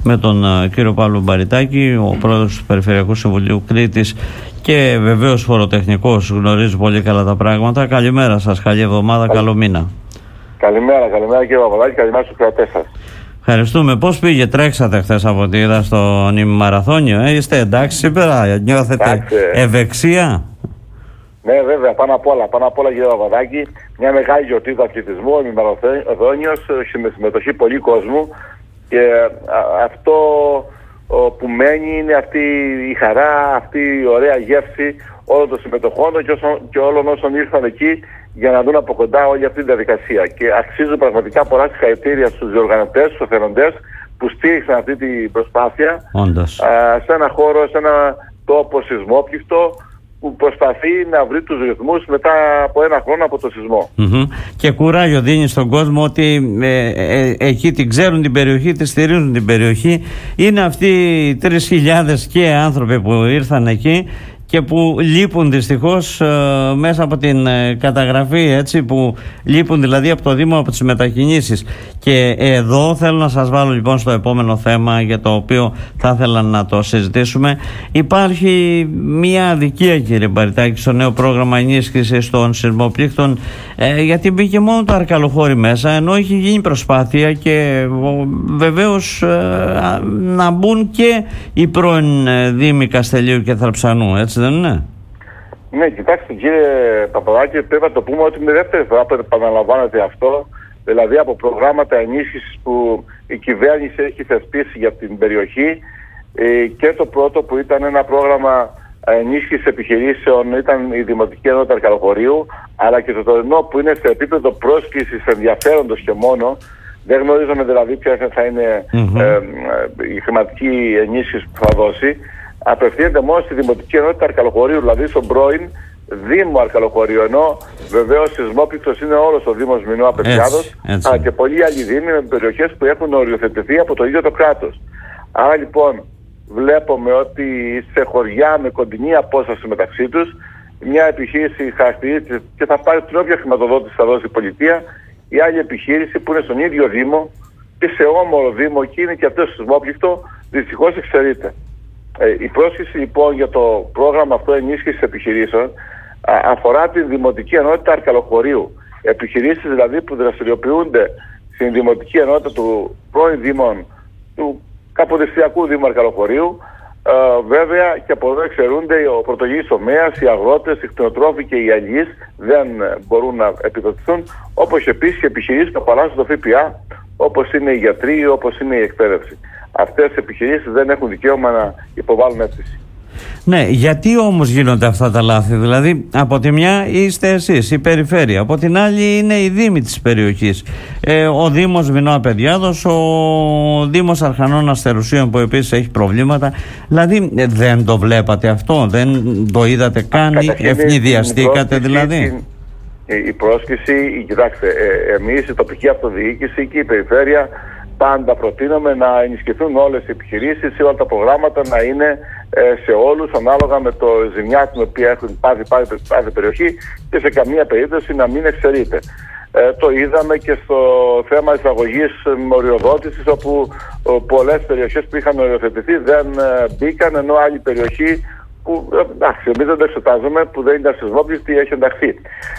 με τον κύριο Παύλο Μπαριτάκη, ο πρόεδρος του Περιφερειακού Συμβουλίου Κρήτης και βεβαίως φοροτεχνικός, γνωρίζει πολύ καλά τα πράγματα. Καλημέρα σας, καλή εβδομάδα, καλό μήνα. Καλημέρα κύριε Παπαδάκη, καλημέρα στους κρατές σας. Ευχαριστούμε. Πώς πήγε, τρέξατε χθες από ό,τι είδα στο ημιμαραθώνιο, είστε εντάξει σήμερα, νιώθετε ευεξία? Ναι, βέβαια, πάνω απ' όλα κύριε Παπαδάκη, μια μεγάλη γιορτή του αθλητισμού, ο ημιμαραθώνιος, με συμμετοχή πολλοί κόσμου, και αυτό που μένει είναι αυτή η χαρά, αυτή η ωραία γεύση όλων των συμμετοχών και όλων όσων ήρθαν εκεί για να δουν από κοντά όλη αυτή τη διαδικασία. Και αξίζουν πραγματικά πολλά συγχαρητήρια στους διοργανωτές, στους εθελοντές που στήριξαν αυτή την προσπάθεια. Όντως. Σε ένα χώρο, σε ένα τόπο σεισμόπληκτο που προσπαθεί να βρει τους ρυθμούς μετά από ένα χρόνο από το σεισμό. Και κουράγιο δίνει στον κόσμο ότι εκεί την ξέρουν την περιοχή, τη στηρίζουν την περιοχή. Είναι αυτοί οι 3.000 και άνθρωποι που ήρθαν εκεί και που λείπουν δυστυχώς μέσα από την καταγραφή, έτσι, που λείπουν δηλαδή από το Δήμο, από τις μετακινήσεις. Και εδώ θέλω να σας βάλω λοιπόν στο επόμενο θέμα, για το οποίο θα ήθελα να το συζητήσουμε. Υπάρχει μια αδικία, κύριε Μπαριτάκη, στο νέο πρόγραμμα ενίσχυσης των σεισμοπλήκτων, γιατί μπήκε μόνο το Αρκαλοχώρι μέσα, ενώ έχει γίνει προσπάθεια και βεβαίως να μπουν και οι πρώην Δήμοι Καστελείου και Θραψανού, έτσι δεν είναι? Ναι, κοιτάξτε κύριε Παπαδάκη, πρέπει να το πούμε ότι είναι δεύτερη φορά που επαναλαμβάνεται αυτό, δηλαδή από προγράμματα ενίσχυσης που η κυβέρνηση έχει θεσπίσει για την περιοχή, και το πρώτο που ήταν ένα πρόγραμμα ενίσχυσης επιχειρήσεων ήταν η Δημοτική Ενότητα Αρκαλοχωρίου, αλλά και το τωρινό που είναι σε επίπεδο πρόσκλησης ενδιαφέροντος και μόνο. Δεν γνωρίζουμε δηλαδή ποια θα είναι η χρηματική ενίσχυση που θα δώσει. Απευθύνεται μόνο στη Δημοτική Ενότητα Αρκαλοχωρίου, δηλαδή στον πρώην Δήμο Αρκαλοχωρίου, ενώ βεβαίως σεισμόπληκτος είναι όλος ο Δήμος Μηνού Απευθιάδος, αλλά και πολλοί άλλοι δήμοι με περιοχές που έχουν οριοθετηθεί από το ίδιο το κράτος. Άρα λοιπόν βλέπουμε ότι σε χωριά με κοντινή απόσταση μεταξύ τους, μια επιχείρηση χαρακτηρίζεται και θα πάρει την όποια χρηματοδότηση θα δώσει η πολιτεία, η άλλη επιχείρηση που είναι στον ίδιο Δήμο και σε όμορο Δήμο, εκεί είναι και αυτό σεισμόπληκτο, δυστυχώς εξαιρείται. Η πρόσκληση λοιπόν για το πρόγραμμα αυτό ενίσχυσης επιχειρήσεων αφορά την Δημοτική Ενότητα Αρκαλοχωρίου. Επιχειρήσεις δηλαδή που δραστηριοποιούνται στην Δημοτική Ενότητα του πρώην Δήμων του Καποδιστριακού Δήμου Αρκαλοχωρίου. Βέβαια και από εδώ εξαιρούνται ο πρωτογενής τομέας, οι αγρότες, οι κτηνοτρόφοι και οι αλληλείς δεν μπορούν να επιδοτηθούν, όπως επίσης οι επιχειρήσεις που απαλλάσσουν το ΦΠΑ, όπως είναι οι γιατροί, όπως είναι η εκπαίδευση. Αυτές οι επιχειρήσεις δεν έχουν δικαίωμα να υποβάλουν αίτηση. Ναι, γιατί όμως γίνονται αυτά τα λάθη? Δηλαδή, από τη μια είστε εσείς, η περιφέρεια, από την άλλη είναι οι δήμοι της περιοχής. Ο Δήμος Μηνού Απευθιάδος, ο Δήμος Αρχανών Αστερουσίων που επίσης έχει προβλήματα. Δηλαδή, δεν το βλέπατε αυτό, δεν το είδατε καν, ευνηδιαστήκατε δηλαδή? Η πρόσκληση, κοιτάξτε, εμείς η τοπική αυτοδιοίκηση και η περιφέρεια πάντα προτείνουμε να ενισχυθούν όλες οι επιχειρήσεις ή όλα τα προγράμματα να είναι σε όλους ανάλογα με το ζημιά την οποία έχουν πάρει κάθε περιοχή και σε καμία περίπτωση να μην εξαιρείται. Το είδαμε και στο θέμα εισαγωγής οριοδότησης, όπου πολλές περιοχές που είχαν οριοθετηθεί δεν μπήκαν, ενώ άλλη περιοχή που εμείς δεν το εξετάζουμε, που δεν ήταν σεισμόπληκτη, έχει ενταχθεί.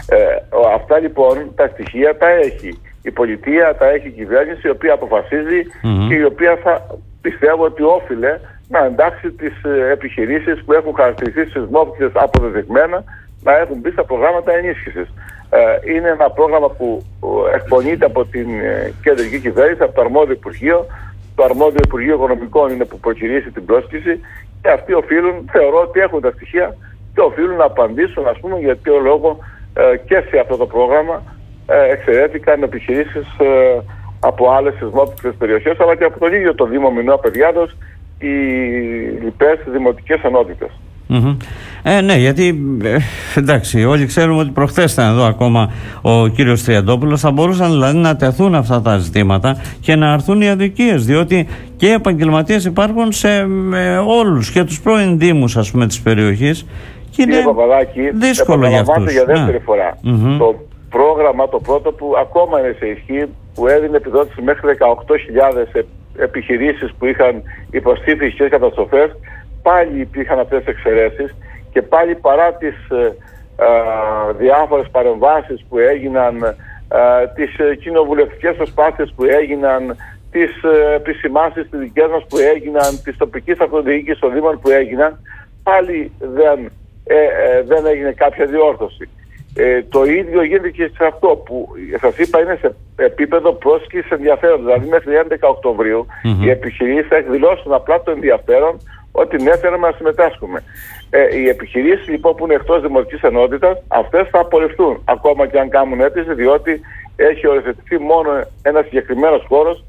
Αυτά λοιπόν τα στοιχεία τα έχει η πολιτεία, τα έχει η κυβέρνηση, η οποία αποφασίζει και η οποία θα πιστεύω ότι όφιλε να εντάξει τις επιχειρήσεις που έχουν χαρακτηριστεί σεισμόπληκτες αποδεδειγμένα να έχουν μπει στα προγράμματα ενίσχυσης. Είναι ένα πρόγραμμα που εκπονείται από την κεντρική κυβέρνηση, από το αρμόδιο Υπουργείο. Το αρμόδιο Υπουργείο Οικονομικών είναι που προκυρήσει την πρόσκληση και αυτοί οφείλουν, θεωρώ ότι έχουν τα στοιχεία και οφείλουν να απαντήσουν, ας πούμε, για ποιο λόγο και σε αυτό το πρόγραμμα εξαιρέθηκαν επιχειρήσεις από άλλες σεισμόπληκτες περιοχές, αλλά και από τον ίδιο το Δήμο Μηνού Απευθιάδος οι λοιπές δημοτικές ενότητες. Ναι, γιατί εντάξει, όλοι ξέρουμε ότι προχθές ήταν εδώ ακόμα ο κύριος Τριαντόπουλος. Θα μπορούσαν δηλαδή να τεθούν αυτά τα ζητήματα και να αρθούν οι αδικίες, διότι και οι επαγγελματίες υπάρχουν σε όλους και τους πρώην δήμους, ας πούμε, της περιοχής, και είναι δύσκολο για αυτούς. Για δεύτερη φορά το πρόγραμμα το πρώτο που ακόμα είναι σε ισχύ, που έδινε επιδότηση μέχρι 18.000 σε επιχειρήσεις που είχαν υποστεί φυσικές καταστροφές, πάλι υπήρχαν αυτές τις εξαιρέσεις και πάλι παρά τις διάφορες παρεμβάσεις που έγιναν, τις κοινοβουλευτικές προσπάθειες που έγιναν, τις επισημάνσεις τις δικές μας που έγιναν, τις τοπικής αυτοδιοίκησης των Δήμων που έγιναν, πάλι δεν έγινε κάποια διόρθωση. Το ίδιο γίνεται και σε αυτό που σας είπα, είναι σε επίπεδο πρόσκλησης ενδιαφέρον. Δηλαδή μέχρι 11 Οκτωβρίου οι επιχειρήσεις θα εκδηλώσουν απλά το ενδιαφέρον ότι ναι, θέλουμε να συμμετάσχουμε. Οι επιχειρήσεις λοιπόν που είναι εκτός δημοτικής ενότητας, αυτές θα απορριφθούν ακόμα και αν κάνουν αίτηση, διότι έχει οριοθετηθεί μόνο ένας συγκεκριμένος χώρος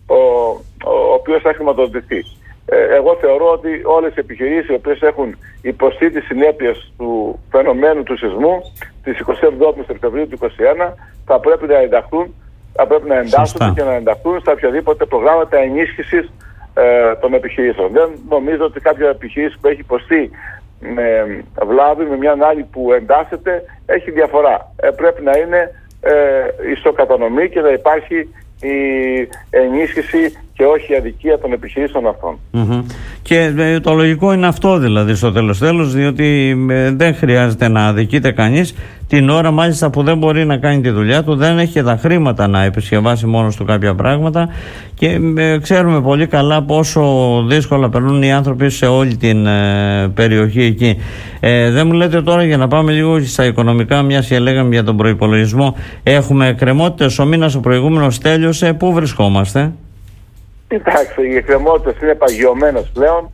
ο οποίος θα χρηματοδοτηθεί. Εγώ θεωρώ ότι όλες οι επιχειρήσεις οι οποίες έχουν υποστεί τις συνέπειες του φαινομένου του σεισμού της 27 Σεπτεμβρίου του 2021 θα πρέπει να ενταχθούν, θα πρέπει να εντάσσονται και να ενταχθούν στα οποιαδήποτε προγράμματα ενίσχυσης των επιχειρήσεων. Δεν νομίζω ότι κάποια επιχειρήση που έχει υποστεί με βλάβη με μια άλλη που εντάσσεται έχει διαφορά. Πρέπει να είναι ισοκατανομή και να υπάρχει η ενίσχυση και όχι η αδικία των επιχειρήσεων αυτών. Και το λογικό είναι αυτό δηλαδή στο τέλος, διότι δεν χρειάζεται να αδικείται κανείς την ώρα μάλιστα που δεν μπορεί να κάνει τη δουλειά του, δεν έχει τα χρήματα να επισκευάσει μόνος του κάποια πράγματα και ξέρουμε πολύ καλά πόσο δύσκολα περνούν οι άνθρωποι σε όλη την περιοχή εκεί. Δεν μου λέτε τώρα, για να πάμε λίγο στα οικονομικά, μιας και λέγαμε για τον προϋπολογισμό, έχουμε εκκρεμότητες, ο μήνας ο προηγούμενος τέλειωσε, πού βρισκόμαστε? Κοιτάξτε, οι εκκρεμότητες είναι παγιωμένες πλέον.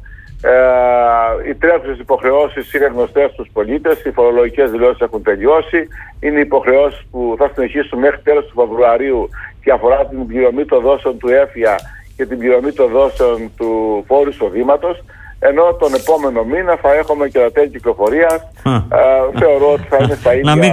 Οι τρέχουσες υποχρεώσεις είναι γνωστές στους πολίτες, οι φορολογικές δηλώσεις έχουν τελειώσει. Είναι υποχρεώσεις που θα συνεχίσουν μέχρι τέλος του Φεβρουαρίου και αφορά την πληρωμή των δόσεων του ΕΦΙΑ και την πληρωμή των δόσεων του φόρου εισοδήματος. Ενώ τον επόμενο μήνα θα έχουμε και τα τέλη κυκλοφορίας. Θεωρώ ότι θα είναι στα ίδια. Να μην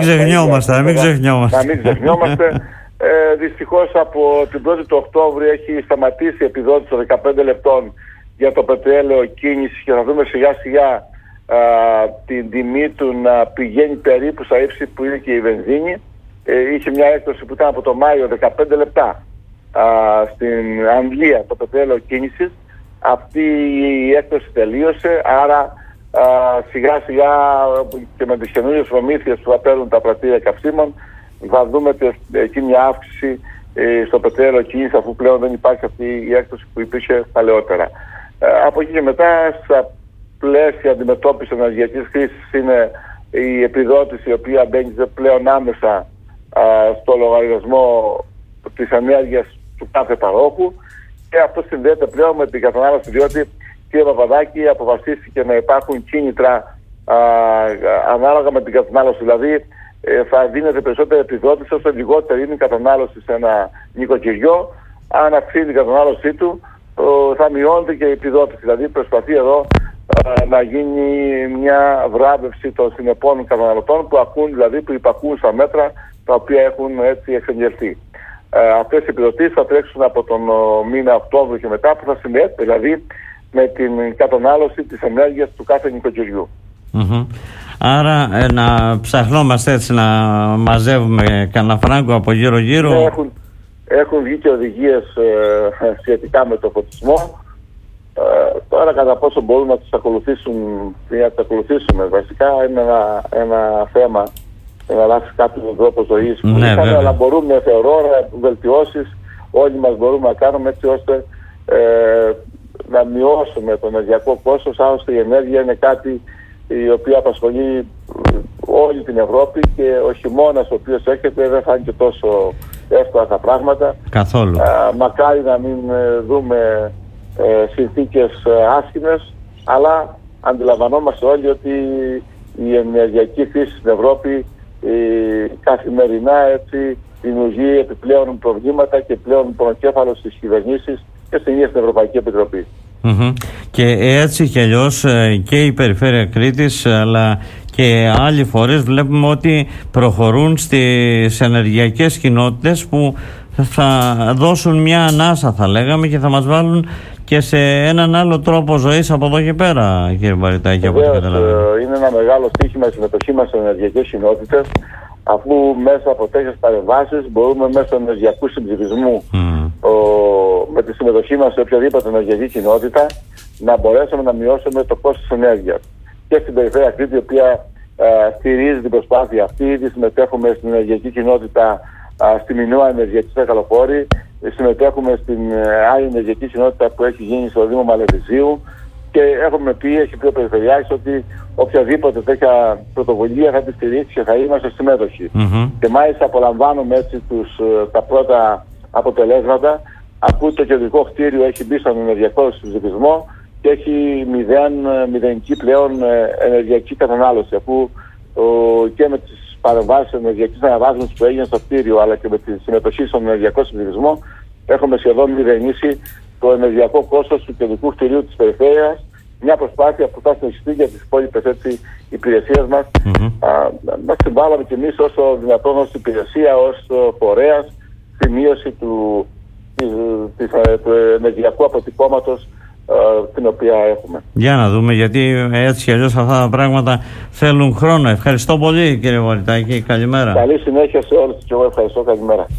ξεχνιόμαστε. Δυστυχώς από την 1η του Οκτώβρη έχει σταματήσει η επιδότηση των 15 λεπτών για το πετρέλαιο κίνησης και θα δούμε σιγά σιγά την τιμή του να πηγαίνει περίπου στα ύψη που είναι και η βενζίνη. Είχε μια έκπτωση που ήταν από το Μάιο 15 λεπτά στην Αγγλία το πετρέλαιο κίνησης. Αυτή η έκπτωση τελείωσε, άρα σιγά σιγά και με τις καινούριες προμήθειες που θα παίρνουν τα πρατήρια καυσίμων θα δούμε εκεί μια αύξηση στο πετρέλαιο κίνησης, αφού πλέον δεν υπάρχει αυτή η έκπτωση που υπήρχε παλαιότερα. Από εκεί και μετά, στα πλαίσια αντιμετώπισης ενεργειακής κρίσης, είναι η επιδότηση η οποία μπαίνει πλέον άμεσα στο λογαριασμό της ενέργειας του κάθε παρόχου και αυτό συνδέεται πλέον με την κατανάλωση, διότι, κύριε Παπαδάκη, αποφασίστηκε να υπάρχουν κίνητρα ανάλογα με την κατανάλωση. Δηλαδή θα δίνεται περισσότερη επιδότηση ώστε λιγότερη είναι η κατανάλωση σε ένα νοικοκυριό. Αν αυξήνει την κατανάλωσή του θα μειώνεται και η επιδότηση. Δηλαδή προσπαθεί εδώ να γίνει μια βράβευση των συνεπών καταναλωτών που ακούν, δηλαδή που υπακούν στα μέτρα τα οποία έχουν έτσι εξεγερθεί. Αυτές οι επιδοτήσεις θα τρέξουν από τον μήνα Οκτώβριο και μετά, που θα συνδέεται δηλαδή με την κατανάλωση της ενέργειας του κάθε νοικοκυριού. Άρα να ψαχνόμαστε έτσι να μαζεύουμε κανένα φράγκο από γύρω-γύρω. Έχουν βγει και οδηγίες σχετικά με το φωτισμό. Τώρα κατά πόσο μπορούν να τις ακολουθήσουμε βασικά είναι ένα θέμα να αλλάξει κάποιον τρόπο ζωής που είχαμε, αλλά μπορούμε, θεωρώ, βελτιώσεις όλοι μας μπορούμε να κάνουμε έτσι ώστε να μειώσουμε το ενεργειακό κόστος. Άλλωστε η ενέργεια είναι κάτι η οποία απασχολεί όλη την Ευρώπη και ο χειμώνας ο οποίος έρχεται δεν θα είναι και τόσο εύκολα τα πράγματα. Καθόλου. Μακάρι να μην δούμε συνθήκες άσχημες, αλλά αντιλαμβανόμαστε όλοι ότι η ενεργειακή κρίση στην Ευρώπη καθημερινά έτσι δημιουργεί επιπλέον προβλήματα και πλέον πονοκέφαλο στις κυβερνήσεις και στην ίδια στην Ευρωπαϊκή Επιτροπή. Και έτσι κι αλλιώς και η Περιφέρεια Κρήτης αλλά και άλλοι φορείς βλέπουμε ότι προχωρούν στις ενεργειακές κοινότητες που θα δώσουν μια ανάσα, θα λέγαμε, και θα μας βάλουν και σε έναν άλλο τρόπο ζωής από εδώ και πέρα, κύριε Μπαριτάκη. Είναι ένα μεγάλο στοίχημα η συμμετοχή μας σε ενεργειακές κοινότητες, αφού μέσα από τέτοιες παρεμβάσεις μπορούμε μέσω ενεργειακού συμψηφισμού με τη συμμετοχή μας σε οποιαδήποτε ενεργειακή κοινότητα να μπορέσουμε να μειώσουμε το κόστος ενέργειας. Και στην περιφέρεια Κρήτη, η οποία στηρίζει την προσπάθεια αυτή, ήδη συμμετέχουμε στην ενεργειακή κοινότητα στη Μινούα Ενεργειακή Μεγαλοφόρη, συμμετέχουμε στην άλλη ενεργειακή κοινότητα που έχει γίνει στο Δήμο Μαλεβιζίου και έχει πει ο Περιφερειάρχης ότι οποιαδήποτε τέτοια πρωτοβουλία θα τη στηρίξει και θα είμαστε συμμέτοχοι. Και μάλιστα απολαμβάνουμε έτσι τα πρώτα αποτελέσματα, αφού το κεντρικό κτίριο έχει μπει στον ενεργειακό συμψηφισμό και έχει μηδενική πλέον ενεργειακή κατανάλωση, αφού και με τις παρεμβάσεις ενεργειακής αναβάθμισης που έγιναν στο κτίριο αλλά και με τη συμμετοχή στον ενεργειακό συμψηφισμό έχουμε σχεδόν μηδενίσει το ενεργειακό κόστος του κεντρικού κτηρίου της περιφέρειας, μια προσπάθεια που θα συνεχιστεί για τις υπόλοιπες υπηρεσίες μας. Να συμβάλαμε κι εμείς όσο δυνατόν ως υπηρεσία, ως φορέας στη μείωση του ενεργειακού αποτυπώματος την οποία έχουμε. Για να δούμε, γιατί έτσι κι αλλιώς αυτά τα πράγματα θέλουν χρόνο. Ευχαριστώ πολύ, κύριε Βορητάκη. Καλημέρα. Καλή συνέχεια σε όλους και εγώ ευχαριστώ. Καλημέρα.